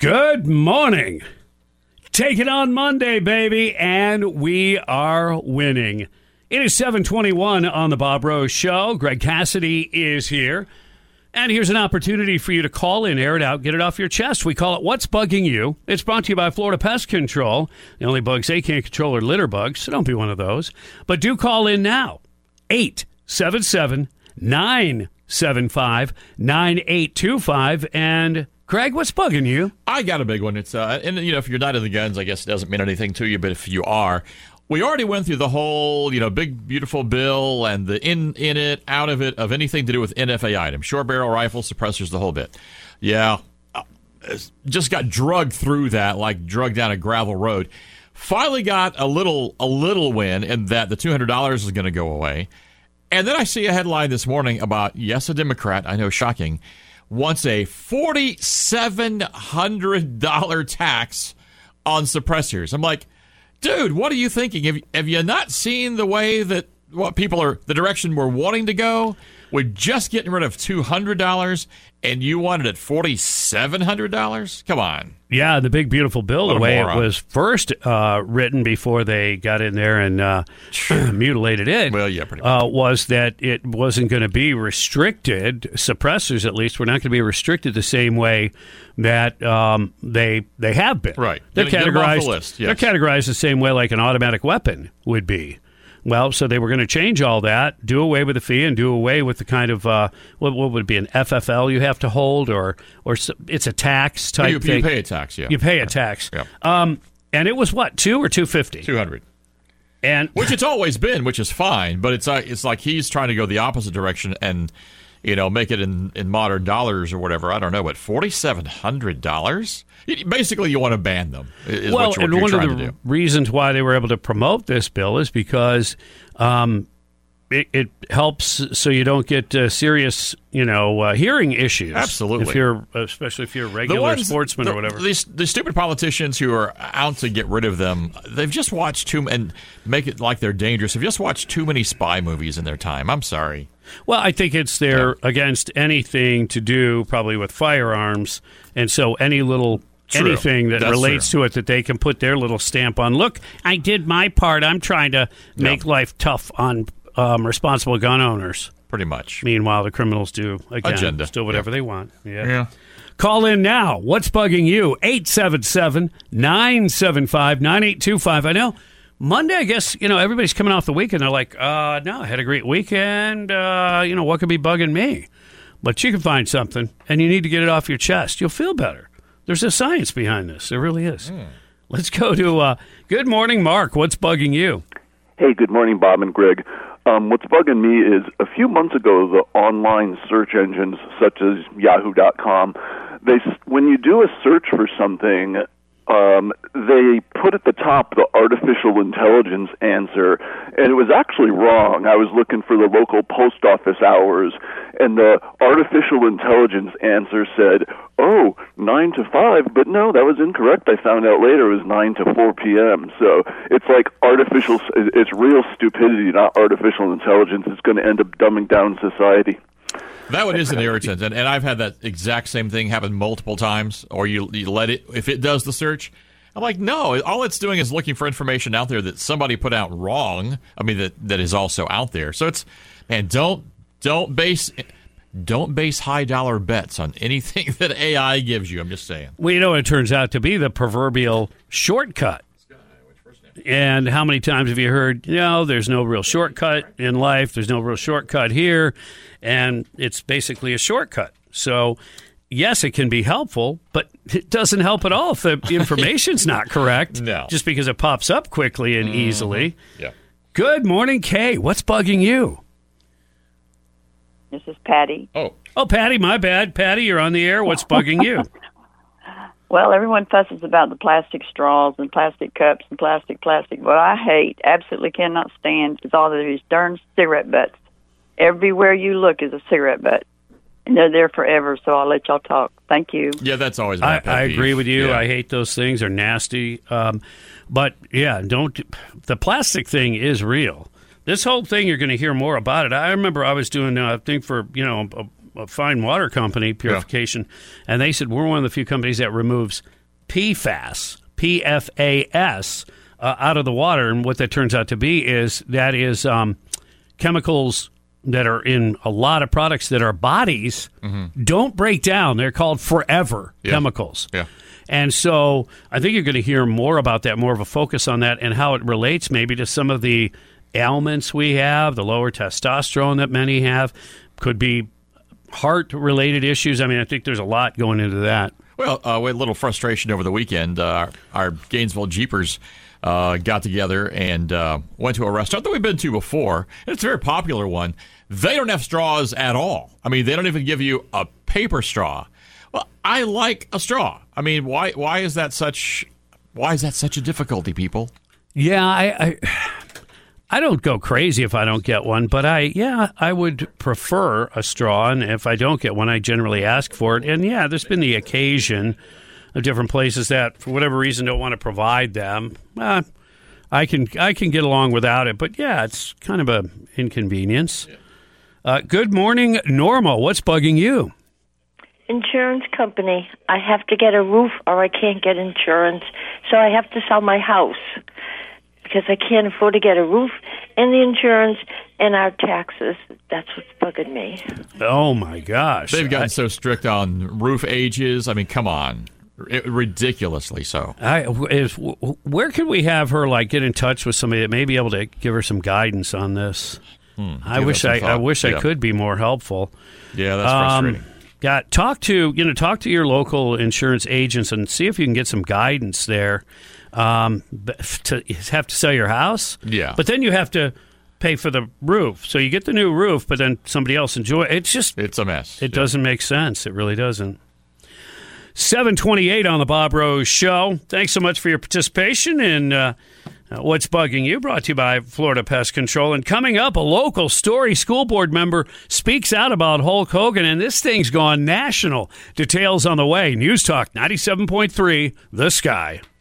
Good morning. Take it on Monday, baby, and we are winning. It is 7:21 on the Bob Rose Show. Greg Cassidy is here. And here's an opportunity for you to call in, air it out, get it off your chest. We call it What's Bugging You? It's brought to you by Florida Pest Control. The only bugs they can't control are litter bugs, so don't be one of those. But do call in now. 877-975-9825. And Greg, what's bugging you? I got a big one. It's and if you're not in the guns, I guess it doesn't mean anything to you. But if you are, we already went through the whole big beautiful bill and the in it, out of it, of anything to do with NFA items, short barrel rifles, suppressors, the whole bit. Yeah, just got drugged through that like drugged down a gravel road. Finally got a little win in that the $200 is going to go away. And then I see a headline this morning about, yes, a Democrat, I know, shocking, wants a $4,700 tax on suppressors. I'm like, dude, what are you thinking? Have you not seen the way that the direction we're wanting to go? We're just getting rid of $200, and you wanted it $4,700? Come on. Yeah, the big beautiful bill, the way it was first written before they got in there and mutilated it. Well, yeah, pretty much. Was that it wasn't going to be restricted. Suppressors, at least, were not going to be restricted the same way that they have been. Right. They're categorized. The list, yes. They're categorized the same way like an automatic weapon would be. Well, so they were going to change all that, do away with the fee, and do away with the kind of what would it be, an FFL you have to hold, or it's a tax type thing. You pay a tax, yeah. You pay a tax. Yeah. And it was what, $200 or $250? $200. And which it's always been, which is fine, but it's like he's trying to go the opposite direction and make it in modern dollars or whatever. I don't know, but $4,700? Basically, you want to ban them. Is what you're one trying of to the do. reasons why they were able to promote this bill is because it helps so you don't get serious, hearing issues. Absolutely. Especially if you're a regular sportsman or whatever. The stupid politicians who are out to get rid of them, they've just watched and make it like they're dangerous. They've just watched too many spy movies in their time. I'm sorry. Well, I think they're against anything to do probably with firearms, and so anything that relates to it that they can put their little stamp on. Look, I did my part. I'm trying to make life tough on responsible gun owners. Pretty much. Meanwhile, the criminals do, again, agenda. Still whatever they want. Yeah. Call in now. What's bugging you? 877-975-9825. I know Monday, I guess, everybody's coming off the weekend. They're like, no, I had a great weekend. What could be bugging me? But you can find something, and you need to get it off your chest. You'll feel better. There's a science behind this. There really is. Let's go to Good Morning, Mark. What's bugging you? Hey, good morning, Bob and Greg. What's bugging me is a few months ago, the online search engines such as Yahoo.com, when you do a search for something, they put at the top the artificial intelligence answer, and it was actually wrong. I was looking for the local post office hours, and the artificial intelligence answer said, 9 to 5, but no, that was incorrect. I found out later it was 9 to 4 p.m. So it's like it's real stupidity, not artificial intelligence. It's going to end up dumbing down society. That one is an irritant, and I've had that exact same thing happen multiple times, or you let it, if it does the search, I'm like, no, all it's doing is looking for information out there that somebody put out wrong, that is also out there. So it's, man, don't base high dollar bets on anything that AI gives you, I'm just saying. Well, it turns out to be the proverbial shortcut. And how many times have you heard, there's no real shortcut in life, there's no real shortcut here, and it's basically a shortcut. So, yes, it can be helpful, but it doesn't help at all if the information's not correct. No. Just because it pops up quickly and easily. Yeah. Good morning, Kay. What's bugging you? This is Patty. Oh, Patty, my bad. Patty, you're on the air. What's bugging you? Well, everyone fusses about the plastic straws and plastic cups and plastic. What I absolutely cannot stand, is all of these darn cigarette butts. Everywhere you look is a cigarette butt. And they're there forever, so I'll let y'all talk. Thank you. Yeah, that's always my pet I agree peeve. with you. Yeah. I hate those things. They're nasty. But, yeah, the plastic thing is real. This whole thing, you're going to hear more about it. I remember I was doing a thing for, a fine water company, Purification, and they said we're one of the few companies that removes PFAS, PFAS, out of the water. And what that turns out to be is chemicals that are in a lot of products that our bodies don't break down. They're called forever chemicals. Yeah. And so I think you're going to hear more about that, more of a focus on that and how it relates maybe to some of the ailments we have, the lower testosterone that many have, could be heart-related issues. I mean, I think there's a lot going into that. Well, we had a little frustration over the weekend. Our Gainesville Jeepers got together and went to a restaurant that we've been to before. It's a very popular one. They don't have straws at all. I mean, they don't even give you a paper straw. Well, I like a straw. I mean, why is that such a difficulty, people? Yeah, I don't go crazy if I don't get one, but I would prefer a straw, and if I don't get one, I generally ask for it. And yeah, there's been the occasion of different places that, for whatever reason, don't want to provide them. I can get along without it, but yeah, it's kind of an inconvenience. Good morning, Norma. What's bugging you? Insurance company. I have to get a roof or I can't get insurance, so I have to sell my house because I can't afford to get a roof and the insurance and our taxes. That's what's bugging me. Oh, my gosh. They've gotten so strict on roof ages. I mean, come on. Ridiculously so. Where could we have her get in touch with somebody that may be able to give her some guidance on this? I wish I could be more helpful. Yeah, that's frustrating. Talk to your local insurance agents and see if you can get some guidance there. You have to sell your house, but then you have to pay for the roof. So you get the new roof, but then somebody else enjoy it. It's a mess. It doesn't make sense. It really doesn't. 7:28 on the Bob Rose Show. Thanks so much for your participation in What's Bugging You, brought to you by Florida Pest Control. And coming up, a local Story school board member speaks out about Hulk Hogan, and this thing's gone national. Details on the way. News Talk 97.3, The Sky.